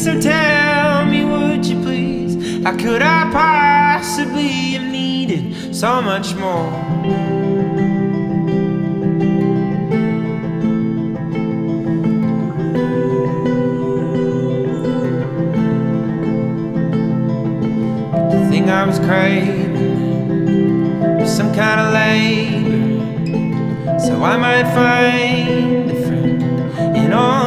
So tell me, would you please, how could I possibly have needed so much more? The thing I was craving was some kind of labor, so I might find a friend in all